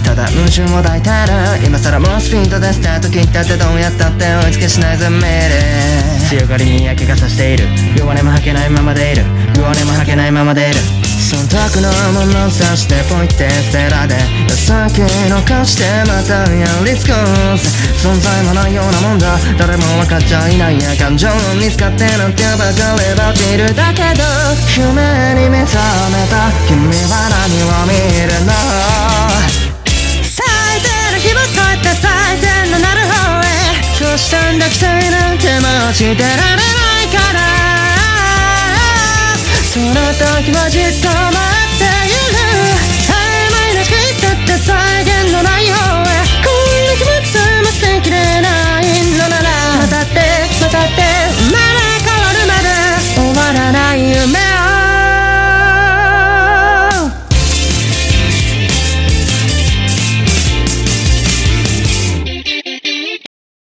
ただ矛盾を抱いてる今更もうスピードでスタート切ったってどうやったって追いつけしないぜ命令強がりに嫌気がさしている弱音も吐けないままでいる弱音も吐けないままでいる忖度の物差してポイって捨てられ情けのかしてまたやり尽くす存在もないようなもんだ誰も分かっちゃいないや感情に使ってなんてばかればっているだけど夢に目覚めた君は何を見るの最低の日も越えて最低のなる方へそうしたんだ期待なんてもうしてられないからその時はじっと待